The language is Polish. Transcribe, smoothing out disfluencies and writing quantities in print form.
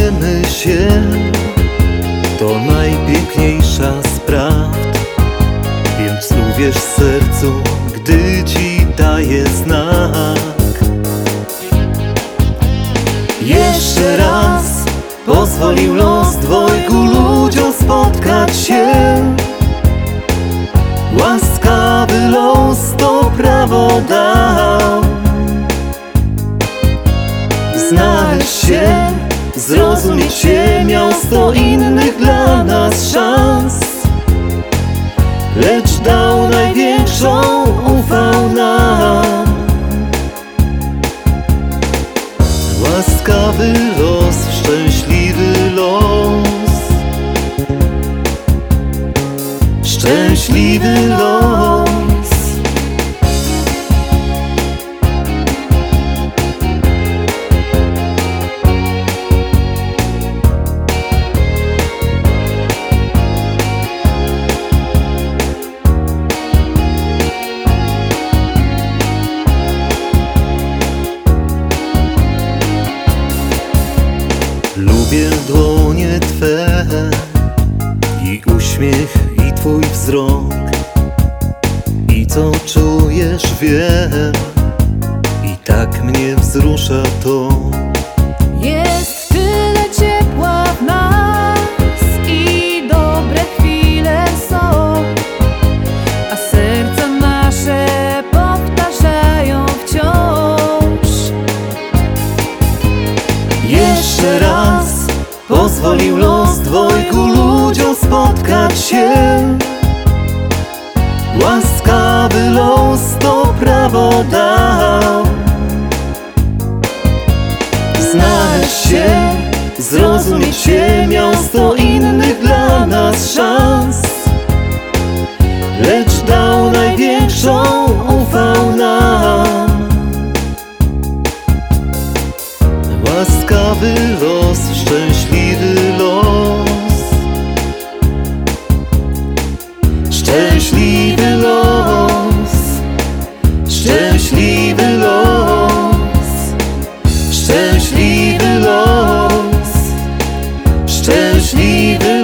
śmiejemy się, to najpiękniejsza z prawd. Więc uwierz sercu, gdy ci daje znak. Jeszcze raz pozwolił los dwojgu ludziom spotkać się. Łaskawy los to prawo dał. Znaleźć się, zrozumieć się miał 100 innych dla nas szans, lecz dał największą, ufał nam. Łaskawy los, szczęśliwy los. Szczęśliwy los. Lubię dłonie Twe i uśmiech, i Twój wzrok, i co czujesz wiem, i tak mnie wzrusza to. Jest tyle ciepła w nas i dobre chwile są, a serca nasze powtarzają wciąż. Jeszcze raz pozwolił los dwojgu ludziom spotkać się. Łaskawy los to prawo dał. Znaleźć się, zrozumieć się miał 100 innych dla nas szans, lecz dał największą, ufał nam. Łaskawy los, szczęśliwy los. Szczęśliwy los. Szczęśliwy los. Szczęśliwy los. Szczęśliwy